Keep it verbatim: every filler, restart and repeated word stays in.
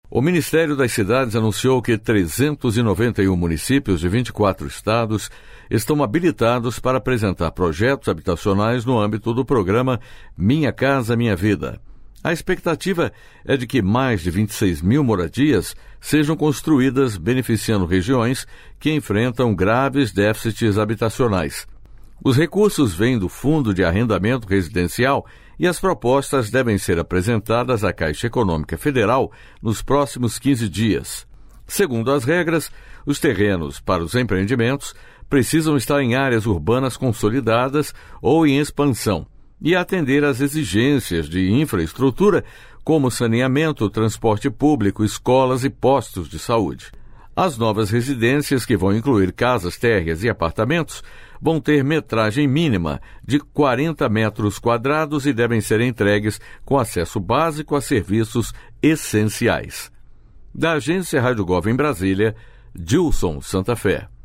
O Ministério das Cidades anunciou que trezentos e noventa e um municípios de vinte e quatro estados estão habilitados para apresentar projetos habitacionais no âmbito do programa Minha Casa Minha Vida. A expectativa é de que mais de vinte e seis mil moradias sejam construídas, beneficiando regiões que enfrentam graves déficits habitacionais. Os recursos vêm do Fundo de Arrendamento Residencial e as propostas devem ser apresentadas à Caixa Econômica Federal nos próximos quinze dias. Segundo as regras, os terrenos para os empreendimentos precisam estar em áreas urbanas consolidadas ou em expansão e atender às exigências de infraestrutura como saneamento, transporte público, escolas e postos de saúde. As novas residências, que vão incluir casas térreas e apartamentos, vão ter metragem mínima de quarenta metros quadrados e devem ser entregues com acesso básico a serviços essenciais. Da Agência Rádio Gov em Brasília, Dilson Santa Fé.